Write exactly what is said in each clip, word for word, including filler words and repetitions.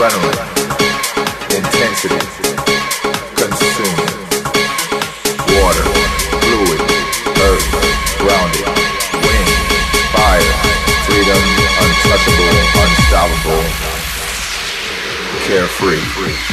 adrenaline, intensity, consume, water, fluid, earth, grounded, wind, fire, freedom, untouchable, unstoppable, carefree.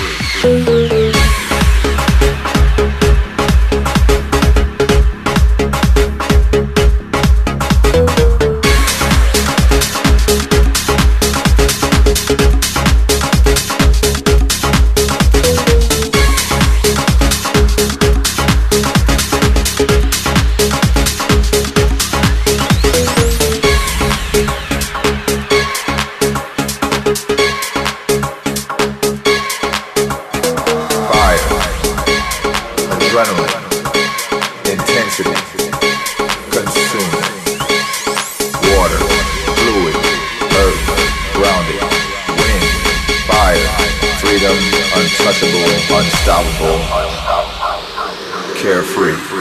Adrenaline, intensity, consume, water, fluid, earth, grounded, wind, fire, freedom, untouchable, unstoppable, carefree.